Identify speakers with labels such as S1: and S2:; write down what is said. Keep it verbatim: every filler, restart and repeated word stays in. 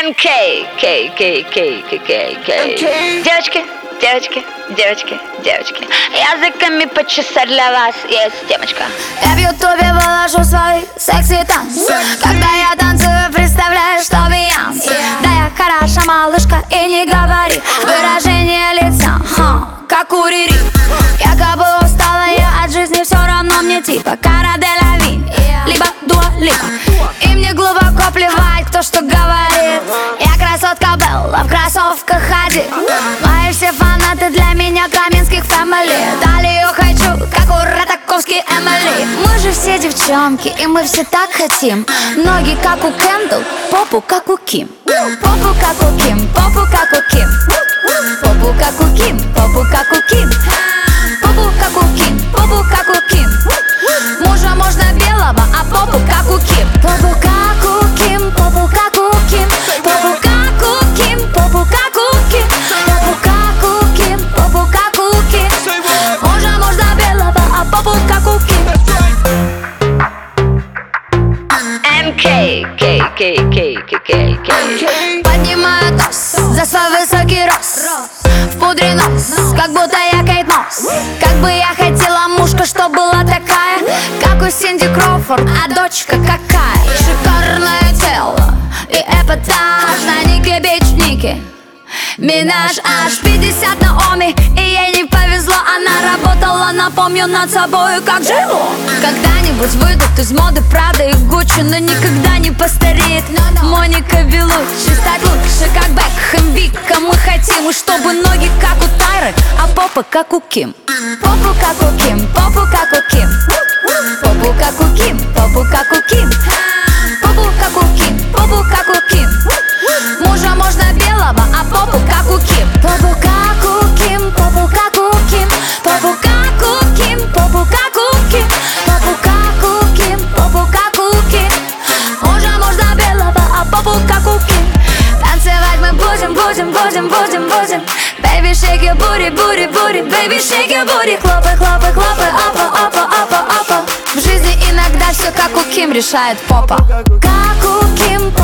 S1: эм кей, Кей, Кей, Кей, Кей, Кей, Кей. Девочки, девочки, девочки, девочки, языками почесать для вас есть темочка.
S2: Я в ютубе выложу свой секси танц. Когда я танцую, представляю, что Бейонс. Да я хороша малышка и не говори. Выражение лица, ха, как у Рири. Якобы устала я от жизни, все равно мне типа Кара де ла Ви, либо Дуа Липа. И мне глубоко плевать, кто что говорит. Я красотка Белла, в кроссовках ходит. Мои все фанаты для меня Каменских фэмили. Талию хочу, как у Ратаковский Эмили. Мы же все девчонки, и мы все так хотим. Ноги как у Кендалл, попу как у Ким. Попу как у Ким, попу как у Ким. Попу как у Ким, попу как у Ким. Попу как у Ким, попу как у Ким. Мужа можно белого, а попу как у Ким. Попу как у Ким, попу как у Ким. Попу как у Ким, попу как у Ким. Попу как у Ким, попу как у Ким. Мужа можно белого, а попу как у Ким.
S1: эм кей, Кей, Кей, Кей, Кей, Кей.
S2: Поднимаю тос за свой высокий рост. В пудре нос, как будто я Кейт Мосс. Как бы я хотела мушка, что была такая, как у Синди Кроуфорд, а дочка какая. Шикарное тело и эпатаж на Нике Бич Ники Минаж аж пятьдесят на Оми. И ей не повезло, она работала, напомню, над собой, как жило. Когда-нибудь выйдут из моды Прада и Гуччи, но никогда не постареет Моника Белуччи. Стать лучше, как Бекхэм, Вика. Мы хотим, и чтобы ноги как у Тайры, а попа как у Ким. Попу как у Ким, попу как у Ким. Попу как у Ким, попу как у Ким. Попу как у Ким, попу как у Ким. Мужа можно белого, а попу как у Ким. Попу как у Ким, попу как у Ким. Попу как у Ким, попу как у Ким. Попу как у Ким, попу как у Ким. Мужа можно белого, а попу как у Ким. Танцевать мы будем, будем, будем, будем, будем. Baby, shake your booty, booty, booty. Baby, shake your booty. Хлопай, хлопай, хлопай, опа, опа, опа, опа. В жизни иногда все как у Ким решает попа. Как у Ким,